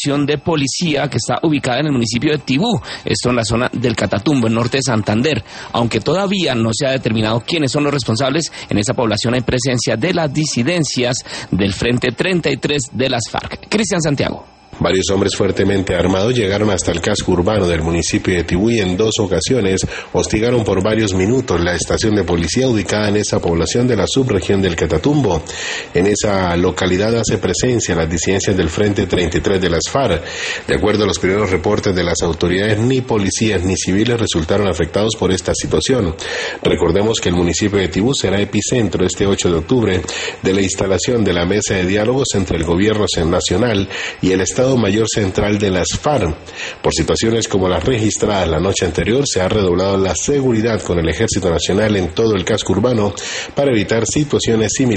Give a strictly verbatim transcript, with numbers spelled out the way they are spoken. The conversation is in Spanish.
población de policía que está ubicada en el municipio de Tibú, esto en la zona del Catatumbo, en norte de Santander. Aunque todavía no se ha determinado quiénes son los responsables, en esa población hay presencia de las disidencias del Frente treinta y tres de las FARC. Cristian Santiago. Varios hombres fuertemente armados llegaron hasta el casco urbano del municipio de Tibú y en dos ocasiones hostigaron por varios minutos la estación de policía ubicada en esa población de la subregión del Catatumbo. En esa localidad hace presencia las disidencias del Frente treinta y tres de las FARC. De acuerdo a los primeros reportes de las autoridades, ni policías ni civiles resultaron afectados por esta situación. Recordemos que el municipio de Tibú será epicentro este ocho de octubre de la instalación de la mesa de diálogos entre el gobierno nacional y el Estado Mayor Central de las FARC. Por situaciones como las registradas la noche anterior, se ha redoblado la seguridad con el Ejército Nacional en todo el casco urbano para evitar situaciones similares